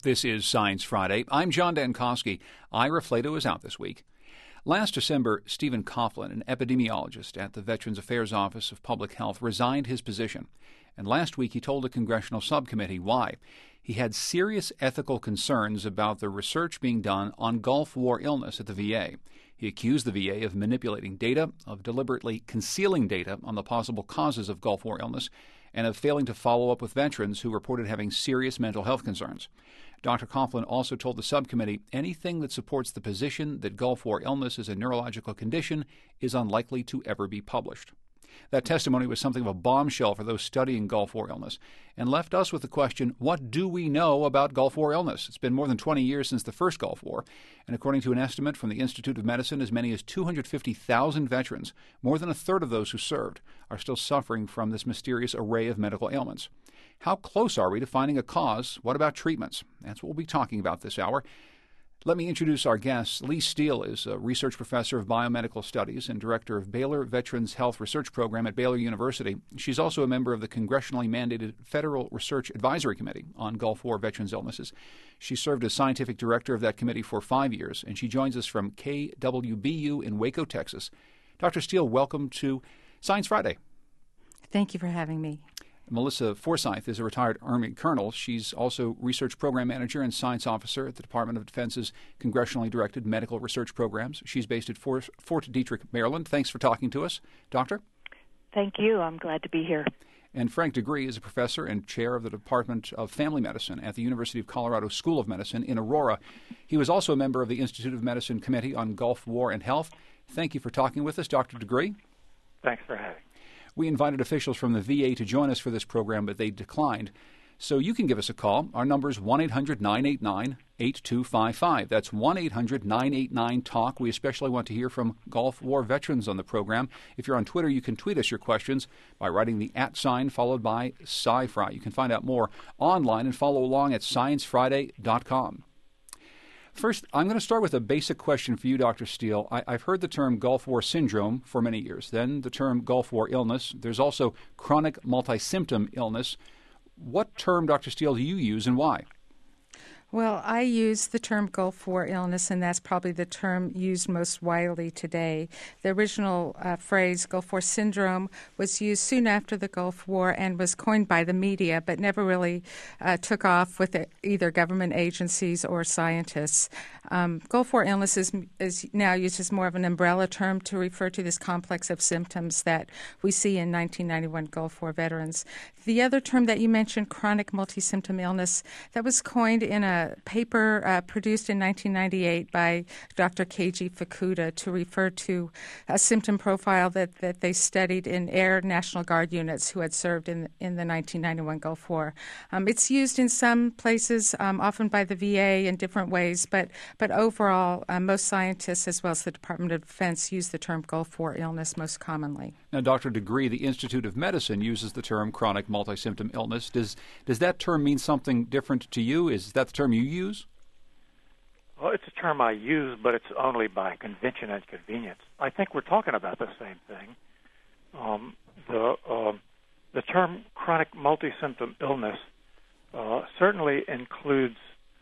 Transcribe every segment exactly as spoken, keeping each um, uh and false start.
This is Science Friday. I'm John Dankosky. Ira Flato is out this week. Last December, Stephen Coughlin, an epidemiologist at the Veterans Affairs Office of Public Health, resigned his position. And last week he told a congressional subcommittee why. He had serious ethical concerns about the research being done on Gulf War illness at the V A. He accused the V A of manipulating data, of deliberately concealing data on the possible causes of Gulf War illness, and of failing to follow up with veterans who reported having serious mental health concerns. Doctor Coughlin also told the subcommittee anything that supports the position that Gulf War illness is a neurological condition is unlikely to ever be published. That testimony was something of a bombshell for those studying Gulf War illness and left us with the question, what do we know about Gulf War illness? It's been more than twenty years since the first Gulf War, and according to an estimate from the Institute of Medicine, as many as two hundred fifty thousand veterans, more than a third of those who served, are still suffering from this mysterious array of medical ailments. How close are we to finding a cause? What about treatments? That's what we'll be talking about this hour. Let me introduce our guests. Lee Steele is a research professor of biomedical studies and director of Baylor Veterans Health Research Program at Baylor University. She's also a member of the congressionally mandated Federal Research Advisory Committee on Gulf War veterans' illnesses. She served as scientific director of that committee for five years, and she joins us from K W B U in Waco, Texas. Doctor Steele, welcome to Science Friday. Thank you for having me. Melissa Forsyth is a retired Army colonel. She's also research program manager and science officer at the Department of Defense's congressionally directed medical research programs. She's based at Fort, Fort Detrick, Maryland. Thanks for talking to us, Doctor. Thank you. I'm glad to be here. And Frank Degree is a professor and chair of the Department of Family Medicine at the University of Colorado School of Medicine in Aurora. He was also a member of the Institute of Medicine Committee on Gulf War and Health. Thank you for talking with us, Doctor Degree. Thanks for having me. We invited officials from the V A to join us for this program, but they declined. So you can give us a call. Our number is one eight hundred nine eight nine eight two five five. That's one eight hundred nine eight nine talk. We especially want to hear from Gulf War veterans on the program. If you're on Twitter, you can tweet us your questions by writing the at sign followed by Sci-Fri. You can find out more online and follow along at science friday dot com. First, I'm going to start with a basic question for you, Doctor Steele. I, I've heard the term Gulf War syndrome for many years, then the term Gulf War illness. There's also chronic multi-symptom illness. What term, Doctor Steele, do you use and why? Well, I use the term Gulf War illness, and that's probably the term used most widely today. The original uh, phrase, Gulf War syndrome, was used soon after the Gulf War and was coined by the media, but never really uh, took off with it, either government agencies or scientists. Um, Gulf War illness is, is now used as more of an umbrella term to refer to this complex of symptoms that we see in nineteen ninety-one Gulf War veterans. The other term that you mentioned, chronic multi-symptom illness, that was coined in a paper uh, produced in nineteen ninety-eight by Doctor Keiji Fukuda to refer to a symptom profile that, that they studied in Air National Guard units who had served in, in the nineteen ninety-one Gulf War. Um, it's used in some places, um, often by the V A in different ways, but, but overall, uh, most scientists as well as the Department of Defense use the term Gulf War illness most commonly. Now, Doctor Degree, the Institute of Medicine uses the term chronic multi-symptom illness. Does, does that term mean something different to you? Is that the term you use? Well, it's a term I use, but it's only by convention and convenience. I think we're talking about the same thing. Um, the uh, the term chronic multi-symptom illness uh, certainly includes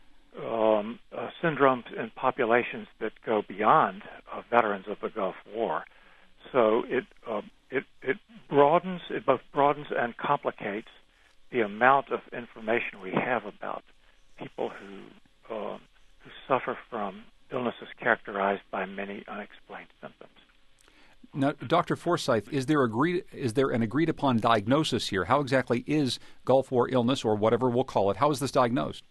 um, uh, syndromes in populations that go beyond uh, veterans of the Gulf War. So it uh, it it broadens, it both broadens and complicates the amount of information we have about people who uh, who suffer from illnesses characterized by many unexplained symptoms. Now, Doctor Forsyth, is there agreed is there an agreed upon diagnosis here? How exactly is Gulf War illness, or whatever we'll call it? How is this diagnosed?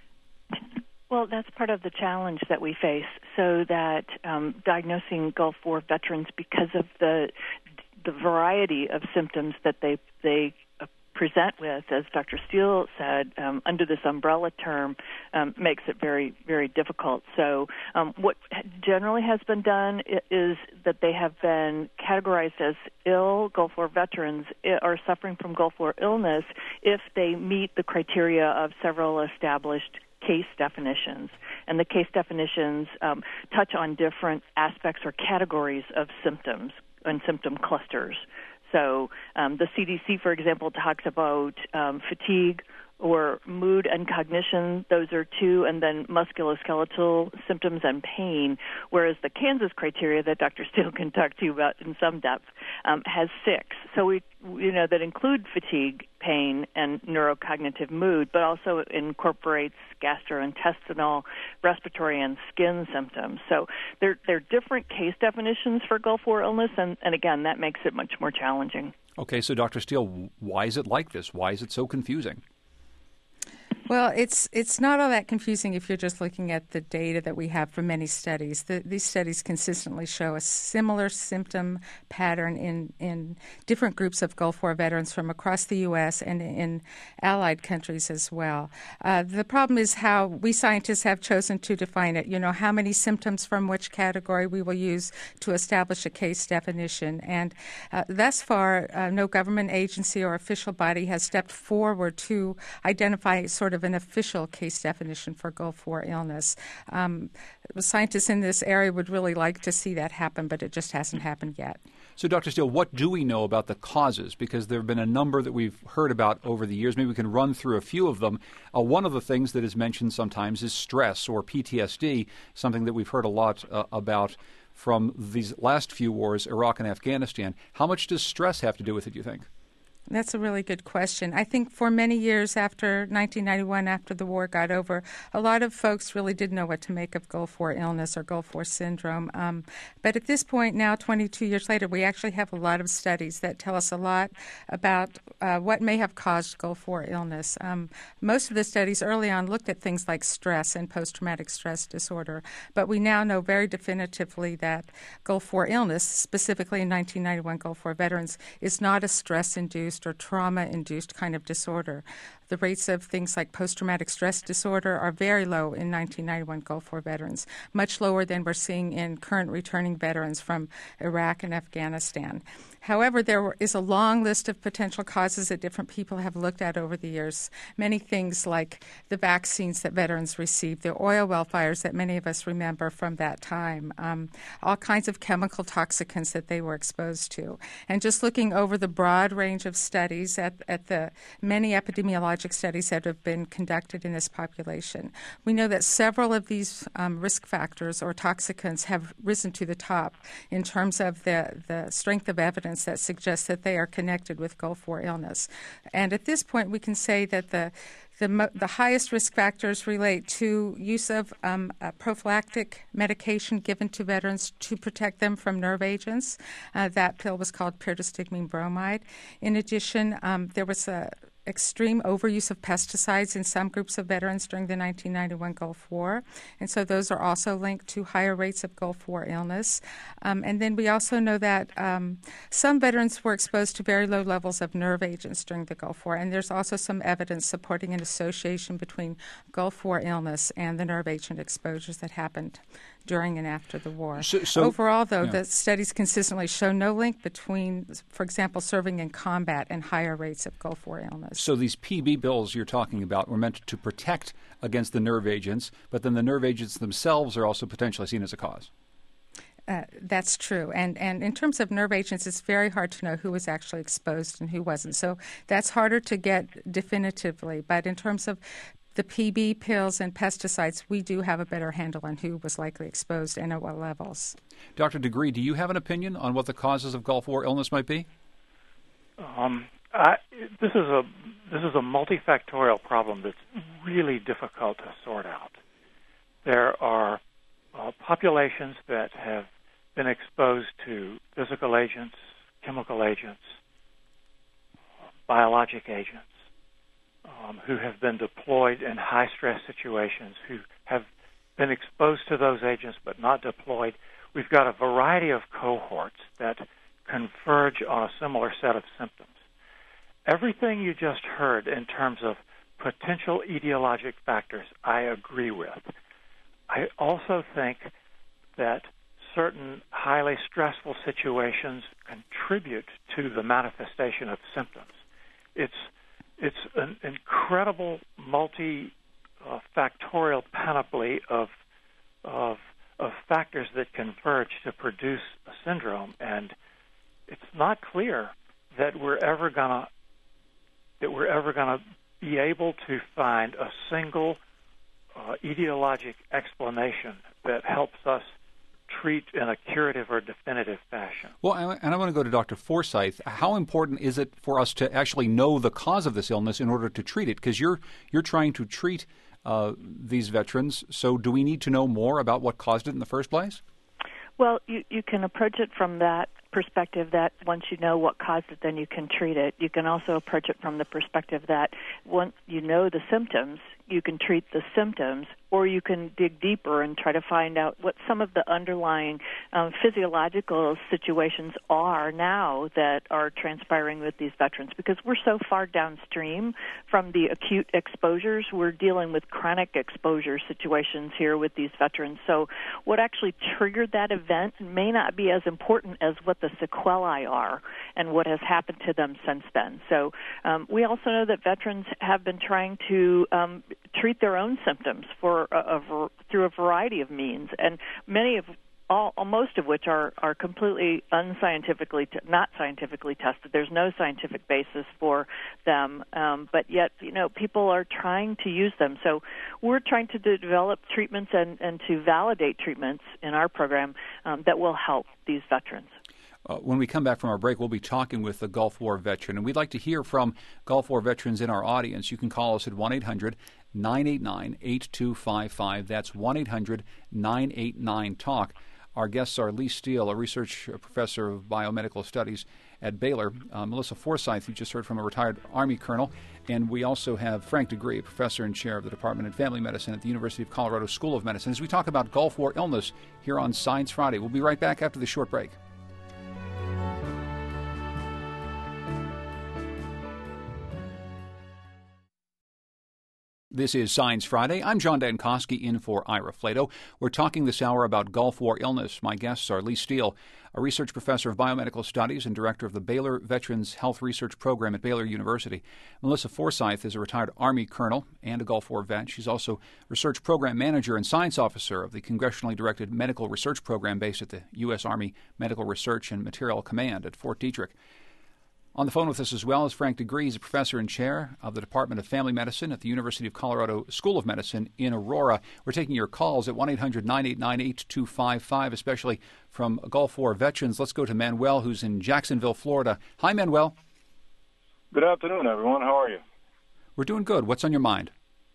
Well, that's part of the challenge that we face, so that um, diagnosing Gulf War veterans, because of the the variety of symptoms that they they uh, present with, as Doctor Steele said, um, under this umbrella term, um, makes it very, very difficult. So um, what generally has been done is that they have been categorized as ill Gulf War veterans or suffering from Gulf War illness if they meet the criteria of several established case definitions. And the case definitions um, touch on different aspects or categories of symptoms and symptom clusters. So um, the C D C, for example, talks about um, fatigue, or mood and cognition, those are two, and then musculoskeletal symptoms and pain, whereas the Kansas criteria that Doctor Steele can talk to you about in some depth um, has six. So we, you know, that include fatigue, pain, and neurocognitive mood, but also incorporates gastrointestinal, respiratory, and skin symptoms. So they're, they're different case definitions for Gulf War illness, and, and again, that makes it much more challenging. Okay, so Doctor Steele, why is it like this? Why is it so confusing? Well, it's it's not all that confusing if you're just looking at the data that we have from many studies. The, these studies consistently show a similar symptom pattern in, in different groups of Gulf War veterans from across the U S and in allied countries as well. Uh, the problem is how we scientists have chosen to define it. You know, how many symptoms from which category we will use to establish a case definition. And uh, thus far, uh, no government agency or official body has stepped forward to identify sort of of an official case definition for Gulf War illness. Um, scientists in this area would really like to see that happen, but it just hasn't happened yet. So, Doctor Steele, what do we know about the causes? Because there have been a number that we've heard about over the years. Maybe we can run through a few of them. Uh, one of the things that is mentioned sometimes is stress or P T S D, something that we've heard a lot uh, about from these last few wars, Iraq and Afghanistan. How much does stress have to do with it, do you think? That's a really good question. I think for many years after nineteen ninety-one, after the war got over, a lot of folks really didn't know what to make of Gulf War illness or Gulf War syndrome. Um, but at this point now, twenty-two years later, we actually have a lot of studies that tell us a lot about uh, what may have caused Gulf War illness. Um, most of the studies early on looked at things like stress and post-traumatic stress disorder, but we now know very definitively that Gulf War illness, specifically in nineteen ninety-one Gulf War veterans, is not a stress-induced or trauma-induced kind of disorder. The rates of things like post-traumatic stress disorder are very low in nineteen ninety-one Gulf War veterans, much lower than we're seeing in current returning veterans from Iraq and Afghanistan. However, there is a long list of potential causes that different people have looked at over the years. Many things like the vaccines that veterans received, the oil well fires that many of us remember from that time, um, all kinds of chemical toxicants that they were exposed to. And just looking over the broad range of studies at, at the many epidemiologic studies that have been conducted in this population, we know that several of these um, risk factors or toxicants have risen to the top in terms of the, the strength of evidence that suggests that they are connected with Gulf War illness. And at this point, we can say that the the, mo- the highest risk factors relate to use of um, a prophylactic medication given to veterans to protect them from nerve agents. Uh, that pill was called pyridostigmine bromide. In addition, um, there was a extreme overuse of pesticides in some groups of veterans during the nineteen ninety-one Gulf War, and so those are also linked to higher rates of Gulf War illness. Um, and then we also know that um, some veterans were exposed to very low levels of nerve agents during the Gulf War, and there's also some evidence supporting an association between Gulf War illness and the nerve agent exposures that happened during and after the war. So, so, Overall, though, yeah. the studies consistently show no link between, for example, serving in combat and higher rates of Gulf War illness. So these P B pills you're talking about were meant to protect against the nerve agents, but then the nerve agents themselves are also potentially seen as a cause. Uh, that's true. And and in terms of nerve agents, it's very hard to know who was actually exposed and who wasn't. So that's harder to get definitively. But in terms of the P B pills and pesticides, we do have a better handle on who was likely exposed and at what levels. Doctor Degree, do you have an opinion on what the causes of Gulf War illness might be? Um, I, this is a this is a multifactorial problem that's really difficult to sort out. There are uh, populations that have been exposed to physical agents, chemical agents, biologic agents, um, who have been deployed in high-stress situations, who have been exposed to those agents but not deployed. We've got a variety of cohorts that converge on a similar set of symptoms. Everything you just heard in terms of potential etiologic factors, I agree with. I also think that certain highly stressful situations contribute to the manifestation of symptoms. It's it's an incredible multi-factorial panoply of of of factors that converge to produce a syndrome, and it's not clear that we're ever gonna that we're ever gonna be able to find a single uh, etiologic explanation that helps us treat in a curative or definitive fashion. Well, and I want to go to Doctor Forsythe. How important is it for us to actually know the cause of this illness in order to treat it? Because you're you're trying to treat uh, these veterans, so do we need to know more about what caused it in the first place? Well, you, you can approach it from that perspective that once you know what caused it, then you can treat it. You can also approach it from the perspective that once you know the symptoms, you can treat the symptoms, or you can dig deeper and try to find out what some of the underlying um, physiological situations are now that are transpiring with these veterans. Because we're so far downstream from the acute exposures, we're dealing with chronic exposure situations here with these veterans. So what actually triggered that event may not be as important as what the sequelae are and what has happened to them since then. So um, we also know that veterans have been trying to um, treat their own symptoms for a, a, through a variety of means, and many of all, most of which are, are completely unscientifically, t- not scientifically tested. There's no scientific basis for them, um, but yet, you know, people are trying to use them. So we're trying to de- develop treatments and, and to validate treatments in our program um, that will help these veterans. Uh, when we come back from our break, we'll be talking with a Gulf War veteran, and we'd like to hear from Gulf War veterans in our audience. You can call us at one eight hundred nine eight nine eight two five five. That's one eight hundred nine eight nine talk. Our guests are Lee Steele, a research professor of biomedical studies at Baylor, uh, Melissa Forsythe, you just heard from, a retired Army colonel, and we also have Frank Degree, professor and chair of the Department of Family Medicine at the University of Colorado School of Medicine, as we talk about Gulf War illness here on Science Friday. We'll be right back after the short break. This is Science Friday. I'm John Dankosky in for Ira Flato. We're talking this hour about Gulf War illness. My guests are Lee Steele, a research professor of biomedical studies and director of the Baylor Veterans Health Research Program at Baylor University. Melissa Forsythe is a retired Army colonel and a Gulf War vet. She's also research program manager and science officer of the congressionally directed medical research program based at the U S. Army Medical Research and Material Command at Fort Detrick. On the phone with us as well is Frank Degree. He's a professor and chair of the Department of Family Medicine at the University of Colorado School of Medicine in Aurora. We're taking your calls at one eight hundred nine eight nine eight two five five, especially from Gulf War veterans. Let's go to Manuel, who's in Jacksonville, Florida. Hi, Manuel. Good afternoon, everyone. How are you? We're doing good. What's on your mind?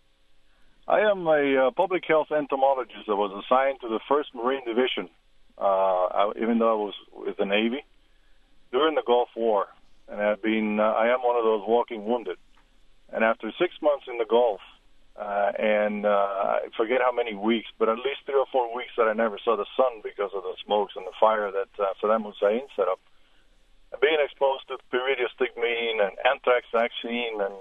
I am a uh, public health entomologist that was assigned to the first Marine Division, uh, I, even though I was with the Navy, during the Gulf War. And I've been, uh, I am one of those walking wounded. And after six months in the Gulf, uh, and uh, I forget how many weeks, but at least three or four weeks that I never saw the sun because of the smokes and the fire that uh, Saddam Hussein set up, and being exposed to Pyridia stigmine and anthrax vaccine and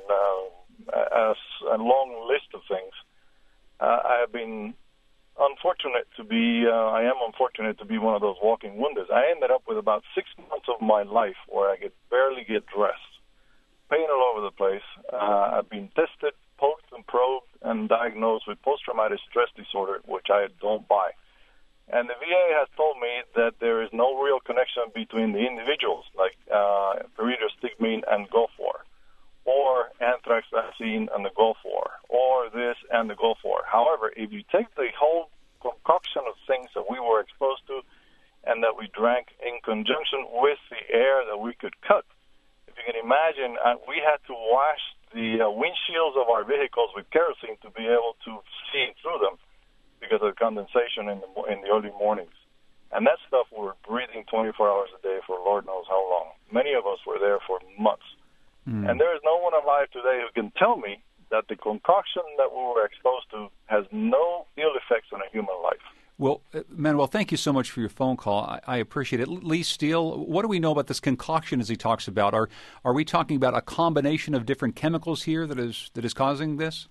uh, a, a long list of things, uh, I have been unfortunate to be, uh, I am unfortunate to be one of those walking wounded. I ended up with about six months of my life where I could barely get dressed, pain all over the place. Uh, I've been tested, poked and probed, and diagnosed with post-traumatic stress disorder, which I don't buy. And the V A has told me that there is no real connection between the individuals, like uh, Pyridia stigmine and Gulf War, or anthrax vaccine and the Gulf War, or this and the Gulf War. However, if you take the whole concoction of things that we were exposed to and that we drank in conjunction with the air that we could cut, if you can imagine, uh, we had to wash the uh, windshields of our vehicles with kerosene to be able to see through them because of the condensation in the, in the early mornings. And that stuff we were breathing twenty-four hours a day for Lord knows how long. Many of us were there for months. Mm. And there is no one alive today who can tell me that the concoction that we were exposed to has no ill effects on a human life. Well, Manuel, thank you so much for your phone call. I, I appreciate it. Lee Steele, what do we know about this concoction as he talks about? Are are we talking about a combination of different chemicals here that is that is causing this?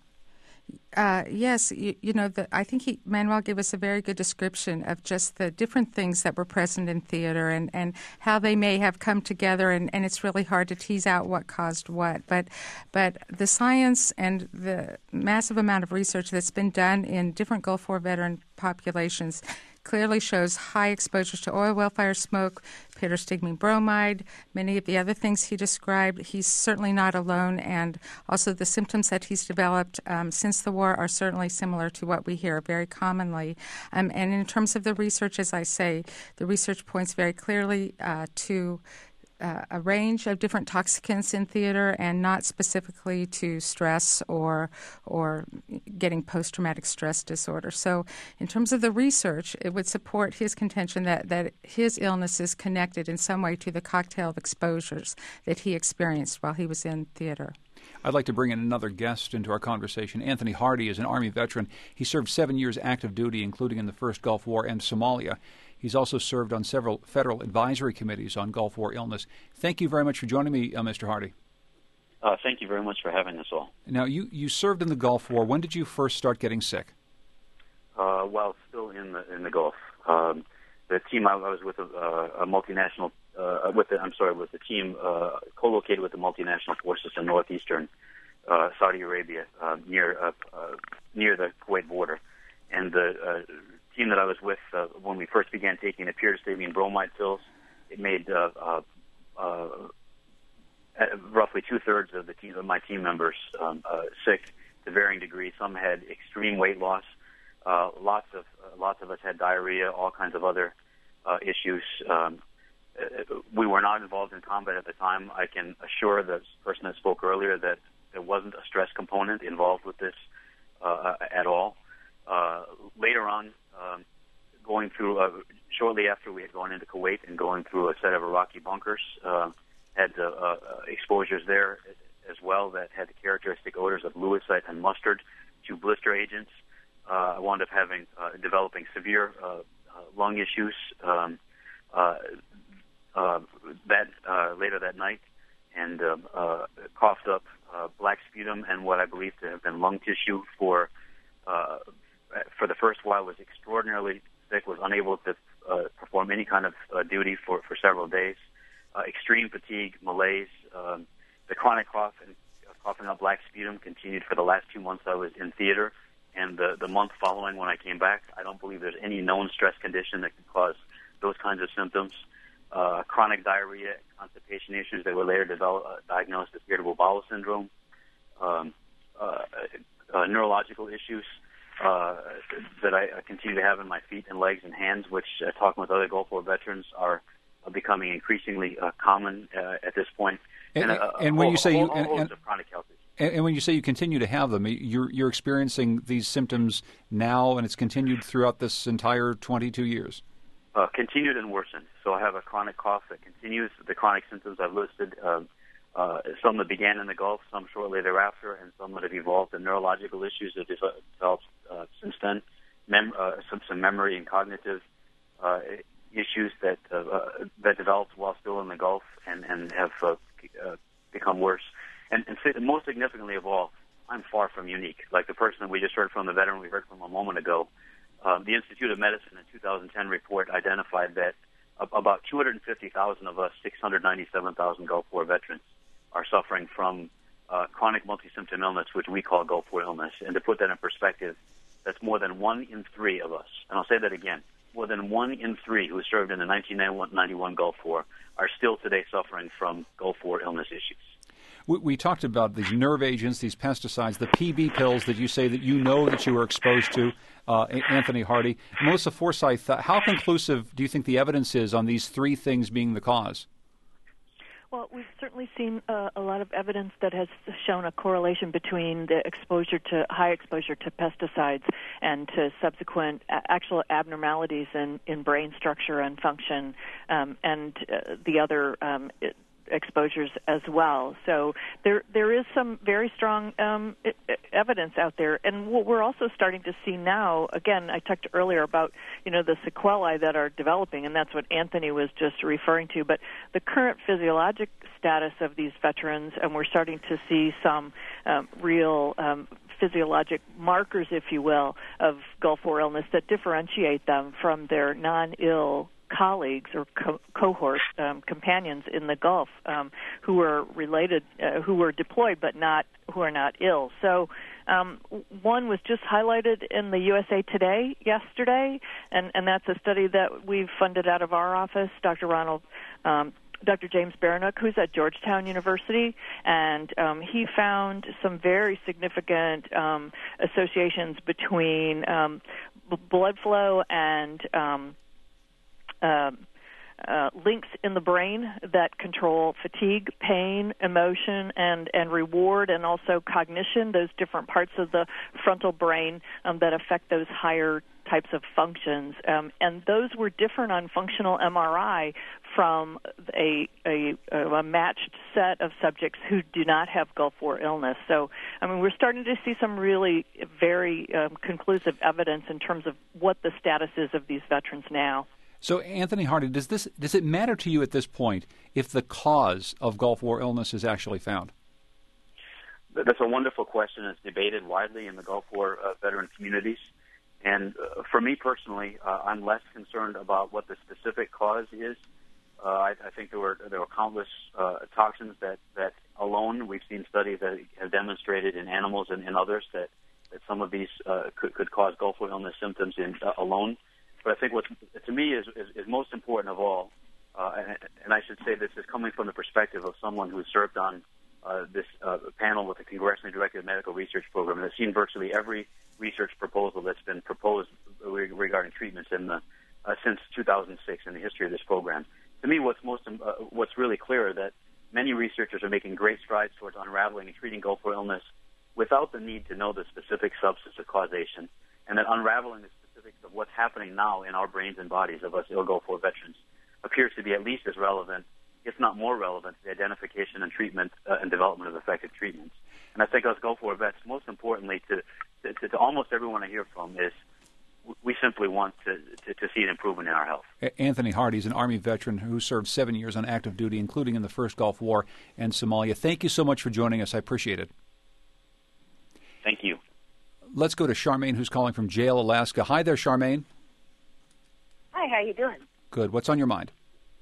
Uh, yes, you, you know, the, I think he, Manuel gave us a very good description of just the different things that were present in theater and, and how they may have come together, and, and it's really hard to tease out what caused what. But but the science and the massive amount of research that's been done in different Gulf War veteran populations clearly shows high exposure to oil well fire smoke, pyridostigmine bromide, many of the other things he described. He's certainly not alone, and also the symptoms that he's developed um, since the war are certainly similar to what we hear very commonly. Um, and in terms of the research, as I say, the research points very clearly uh, to Uh, a range of different toxicants in theater, and not specifically to stress or or getting post-traumatic stress disorder. So in terms of the research, it would support his contention that, that his illness is connected in some way to the cocktail of exposures that he experienced while he was in theater. I'd like to bring in another guest into our conversation. Anthony Hardy is an Army veteran. He served seven years active duty, including in the first Gulf War and Somalia. He's also served on several federal advisory committees on Gulf War illness. Thank you very much for joining me, uh, Mister Hardy. Uh, thank you very much for having us all. Now, you, you served in the Gulf War. When did you first start getting sick? Uh, while still in the in the Gulf, um, the team I, I was with a, a multinational, uh, with the, I'm sorry, with the team uh, co-located with the multinational forces in northeastern uh, Saudi Arabia, uh, near uh, uh, near the Kuwait border, and the uh, team that I was with uh, when we first began taking the pyridostigmine bromide pills, it made uh, uh, uh, roughly two-thirds of the team, of my team members um, uh, sick to varying degrees. Some had extreme weight loss. Uh, lots of uh, lots of us had diarrhea, all kinds of other uh, issues. Um, we were not involved in combat at the time. I can assure the person that spoke earlier that there wasn't a stress component involved with this uh, at all. Uh, later on, um, going through, uh, shortly after we had gone into Kuwait and going through a set of Iraqi bunkers, uh, had uh, uh, exposures there as well that had the characteristic odors of lewisite and mustard, two blister agents. Uh, I wound up having, uh, developing severe uh, uh, lung issues um, uh, uh, that uh, later that night, and uh, uh, coughed up uh, black sputum and what I believe to have been lung tissue for uh, for the first while. Was extraordinarily sick, was unable to uh, perform any kind of uh, duty for, for several days. Uh, extreme fatigue, malaise, um, the chronic cough and uh, coughing up black sputum continued for the last two months I was in theater, and the, the month following when I came back. I don't believe there's any known stress condition that can cause those kinds of symptoms. Uh, chronic diarrhea, constipation issues that were later developed, uh, diagnosed as irritable bowel syndrome, um, uh, uh, neurological issues uh, that I, I continue to have in my feet and legs and hands, which, uh, talking with other Gulf War veterans, are uh, becoming increasingly uh, common uh, at this point. And, and, uh, and when whole, you say whole, you, whole and, host and, of chronic health issues. And, and when you say you continue to have them, you're you're experiencing these symptoms now, and it's continued throughout this entire twenty-two years. Uh, continued and worsened. So I have a chronic cough that continues. The chronic symptoms I've listed, uh, uh, some that began in the Gulf, some shortly thereafter, and some that have evolved in neurological issues that have developed uh, since then. Mem- uh, some, some memory and cognitive uh, issues that uh, uh, that developed while still in the Gulf and, and have uh, uh, become worse. And, and most significantly of all, I'm far from unique. Like the person that we just heard from, the veteran we heard from a moment ago, um, the Institute of Medicine in two thousand ten report identified that about two hundred fifty thousand of us, six hundred ninety-seven thousand Gulf War veterans, are suffering from uh, chronic multi-symptom illness, which we call Gulf War illness. And to put that in perspective, that's more than one in three of us. And I'll say that again. More than one in three who served in the nineteen ninety-one Gulf War are still today suffering from Gulf War illness issues. We, we talked about these nerve agents, these pesticides, the P B pills that you say that you know that you were exposed to, uh, Anthony Hardy. Melissa Forsyth, uh, how conclusive do you think the evidence is on these three things being the cause? Well, we've certainly seen uh, a lot of evidence that has shown a correlation between the exposure to high exposure to pesticides and to subsequent a- actual abnormalities in, in brain structure and function, um, and uh, the other um, it, exposures as well. So there there is some very strong um, evidence out there. And what we're also starting to see now, again, I talked earlier about, you know, the sequelae that are developing, and that's what Anthony was just referring to, but the current physiologic status of these veterans, and we're starting to see some um, real um, physiologic markers, if you will, of Gulf War illness that differentiate them from their non-ill colleagues or co- cohort um, companions in the Gulf um, who were related, uh, who were deployed but not who are not ill. So Um, one was just highlighted in the U S A Today yesterday, and, and that's a study that we've funded out of our office. Doctor Ronald, um, Doctor James Baranuk, who's at Georgetown University, and um, he found some very significant um, associations between um, b- blood flow and um, uh, uh, links in the brain that control fatigue, pain, emotion, and, and reward, and also cognition, those different parts of the frontal brain um, that affect those higher types of functions. Um, and those were different on functional M R I from a, a, a matched set of subjects who do not have Gulf War illness. So, I mean, we're starting to see some really very um, conclusive evidence in terms of what the status is of these veterans now. So, Anthony Hardy, does this does it matter to you at this point if the cause of Gulf War illness is actually found? That's a wonderful question. It's debated widely in the Gulf War uh, veteran communities. And uh, for me personally, uh, I'm less concerned about what the specific cause is. Uh, I, I think there were there were countless uh, toxins that, that alone, we've seen studies that have demonstrated in animals and in others that, that some of these uh, could, could cause Gulf War illness symptoms in, uh, alone. But I think what to me is, is, is most important of all, uh, and, and I should say this is coming from the perspective of someone who served on uh, this uh, panel with the Congressionally Directed Medical Research Program and has seen virtually every research proposal that's been proposed regarding treatments in the, uh, since two thousand six in the history of this program. To me, what's most uh, what's really clear is that many researchers are making great strides towards unraveling and treating Gulf War illness without the need to know the specific substance of causation, and that unraveling the specifics of what's happening now in our brains and bodies of us ill Gulf War veterans appears to be at least as relevant, if not more relevant, to the identification and treatment uh, and development of effective treatments. And I think us Gulf War vets, most importantly, to, to, to almost everyone I hear from, is we simply want to, to, to see an improvement in our health. Anthony Hardy is an Army veteran who served seven years on active duty, including in the first Gulf War and Somalia. Thank you so much for joining us. I appreciate it. Thank you. Let's go to Charmaine, who's calling from Jail, Alaska. Hi there, Charmaine. Hi, how you doing? Good. What's on your mind?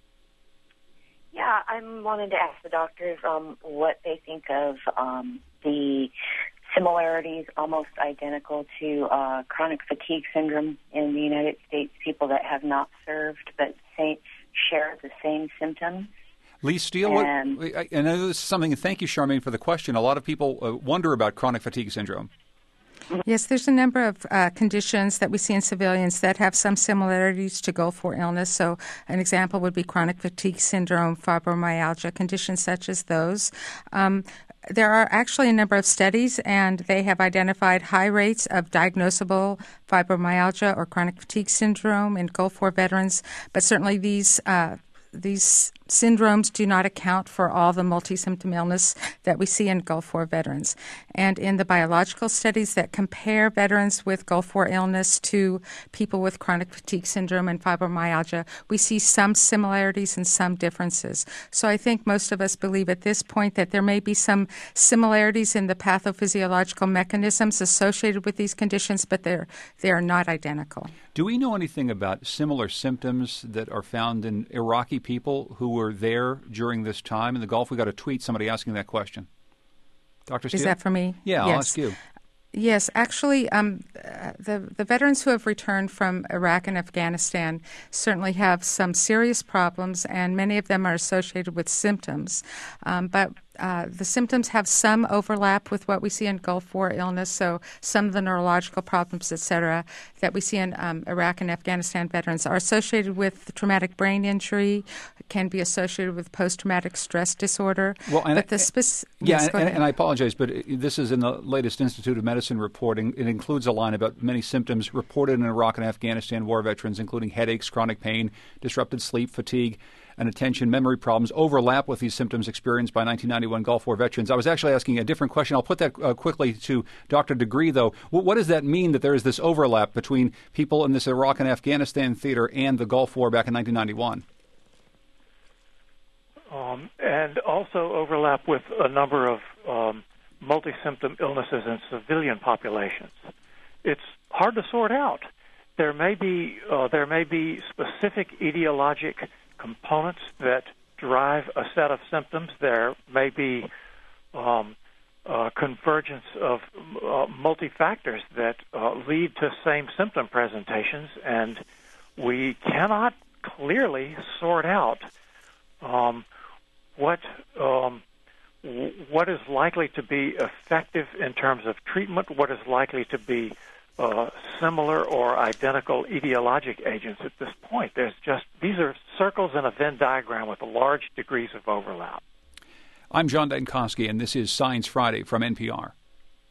Yeah, I'm wanting to ask the doctors um, what they think of um, the similarities, almost identical to uh, chronic fatigue syndrome in the United States, people that have not served but say, share the same symptoms. Lee Steele, what, I know this is something, thank you, Charmaine, for the question. A lot of people uh, wonder about chronic fatigue syndrome. Yes, there's a number of uh, conditions that we see in civilians that have some similarities to Gulf War illness. So an example would be chronic fatigue syndrome, fibromyalgia, conditions such as those. Um, there are actually a number of studies, and they have identified high rates of diagnosable fibromyalgia or chronic fatigue syndrome in Gulf War veterans, but certainly these uh, these syndromes do not account for all the multi-symptom illness that we see in Gulf War veterans. And in the biological studies that compare veterans with Gulf War illness to people with chronic fatigue syndrome and fibromyalgia, we see some similarities and some differences. So I think most of us believe at this point that there may be some similarities in the pathophysiological mechanisms associated with these conditions, but they're, they're not identical. Do we know anything about similar symptoms that are found in Iraqi people who were there during this time in the Gulf? We got a tweet, somebody asking that question. Doctor Steele? Is that for me? Yeah, yes. I'll ask you. Yes, actually, um, the the veterans who have returned from Iraq and Afghanistan certainly have some serious problems, and many of them are associated with symptoms. Um, but uh, the symptoms have some overlap with what we see in Gulf War illness, so some of the neurological problems, et cetera, that we see in um, Iraq and Afghanistan veterans are associated with traumatic brain injury, can be associated with post-traumatic stress disorder. Well, and but the I, spec- yeah, yes, and, and I apologize, but this is in the latest Institute of Medicine reporting. It includes a line about many symptoms reported in Iraq and Afghanistan war veterans, including headaches, chronic pain, disrupted sleep, fatigue, and attention, memory problems overlap with these symptoms experienced by nineteen ninety-one Gulf War veterans. I was actually asking a different question. I'll put that uh, quickly to Doctor Degree, though. W- what does that mean that there is this overlap between people in this Iraq and Afghanistan theater and the Gulf War back in nineteen ninety-one? Um, and also overlap with a number of um, multi-symptom illnesses in civilian populations. It's hard to sort out. There may be uh, there may be specific etiologic components that drive a set of symptoms. There may be um, uh, convergence of uh, multi-factors that uh, lead to same symptom presentations, and we cannot clearly sort out um, what um, w- what is likely to be effective in terms of treatment, what is likely to be uh, similar or identical etiologic agents at this point. There's just these are circles in a Venn diagram with large degrees of overlap. I'm John Dankosky, and this is Science Friday from N P R.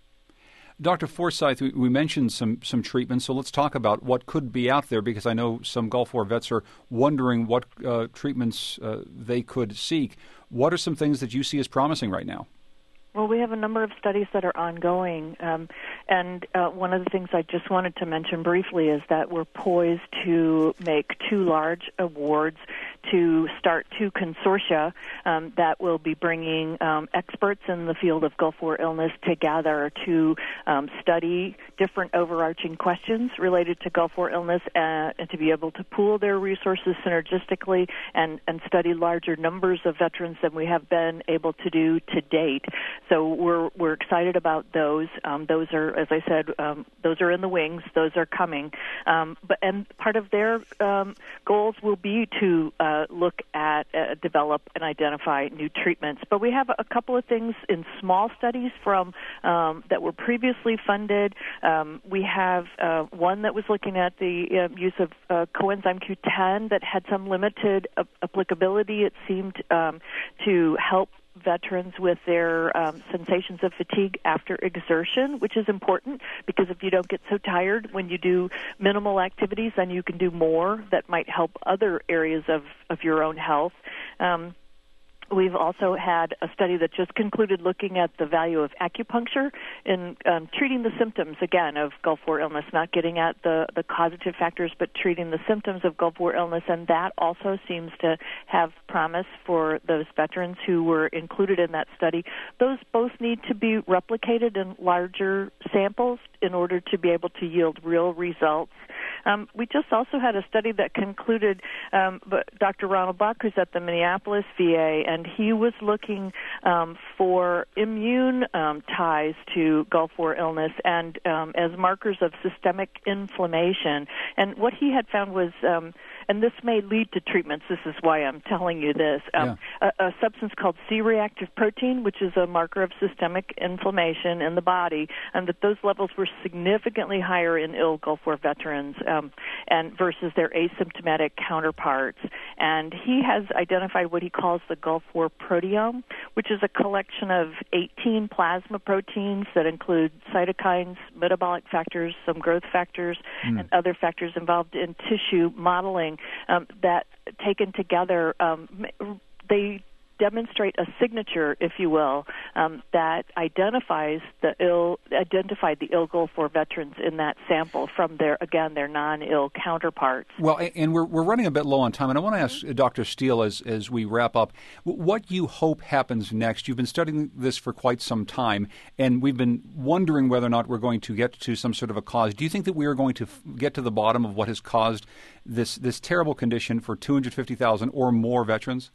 Doctor Forsythe, we mentioned some, some treatments, so let's talk about what could be out there, because I know some Gulf War vets are wondering what uh, treatments uh, they could seek. What are some things that you see as promising right now? Well, we have a number of studies that are ongoing, um, and uh, one of the things I just wanted to mention briefly is that we're poised to make two large awards to start two consortia um, that will be bringing um, experts in the field of Gulf War illness together to um, study different overarching questions related to Gulf War illness uh, and to be able to pool their resources synergistically and, and study larger numbers of veterans than we have been able to do to date. So we're we're excited about those. Um, those are, as I said, um, those are in the wings. Those are coming. Um, but and part of their um, goals will be to uh, look at, uh, develop, and identify new treatments. But we have a couple of things in small studies from um, that were previously funded. Um, we have uh, one that was looking at the uh, use of uh, coenzyme Q ten that had some limited uh, applicability. It seemed um, to help veterans with their um, sensations of fatigue after exertion, which is important because if you don't get so tired when you do minimal activities, then you can do more that might help other areas of, of your own health. Um, We've also had a study that just concluded looking at the value of acupuncture in um, treating the symptoms, again, of Gulf War illness, not getting at the, the causative factors, but treating the symptoms of Gulf War illness, and that also seems to have promise for those veterans who were included in that study. Those both need to be replicated in larger samples in order to be able to yield real results. Um, we just also had a study that concluded, um, but Doctor Ronald Buck, who's at the Minneapolis V A, and he was looking um, for immune um, ties to Gulf War illness and um, as markers of systemic inflammation. And what he had found was, um, and this may lead to treatments, this is why I'm telling you this, um, yeah. a, a substance called C-reactive protein, which is a marker of systemic inflammation in the body, and that those levels were significantly higher in ill Gulf War veterans um, and versus their asymptomatic counterparts. And he has identified what he calls the Gulf War proteome, which is a collection of eighteen plasma proteins that include cytokines, metabolic factors, some growth factors, mm. and other factors involved in tissue modeling um, that, taken together, um, they demonstrate a signature, if you will, um, that identifies the ill, identified the ill Gulf War veterans in that sample from their, again, their non-ill counterparts. Well, and we're we're running a bit low on time, and I want to ask Doctor Steele as as we wrap up, what you hope happens next. You've been studying this for quite some time, and we've been wondering whether or not we're going to get to some sort of a cause. Do you think that we are going to f- get to the bottom of what has caused this this terrible condition for two hundred fifty thousand or more veterans?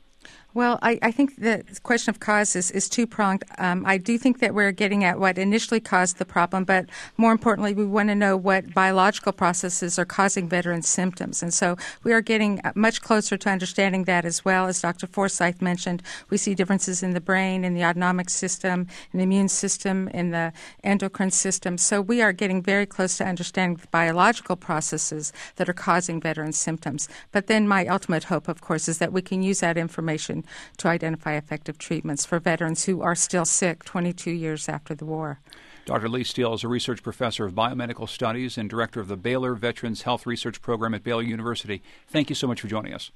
Well, I, I think the question of cause is, is two-pronged. Um, I do think that we're getting at what initially caused the problem, but more importantly, we want to know what biological processes are causing veterans' symptoms. And so we are getting much closer to understanding that as well. As Doctor Forsythe mentioned, we see differences in the brain, in the autonomic system, in the immune system, in the endocrine system. So we are getting very close to understanding the biological processes that are causing veterans' symptoms. But then my ultimate hope, of course, is that we can use that information to identify effective treatments for veterans who are still sick twenty-two years after the war. Doctor Lee Steele is a research professor of biomedical studies and director of the Baylor Veterans Health Research Program at Baylor University. Thank you so much for joining us.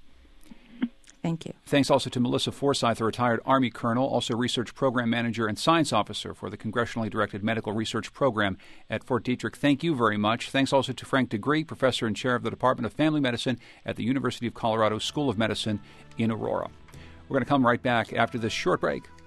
Thank you. Thanks also to Melissa Forsythe, a retired Army colonel, also research program manager and science officer for the congressionally directed medical research program at Fort Detrick. Thank you very much. Thanks also to Frank Degree, professor and chair of the Department of Family Medicine at the University of Colorado School of Medicine in Aurora. We're going to come right back after this short break.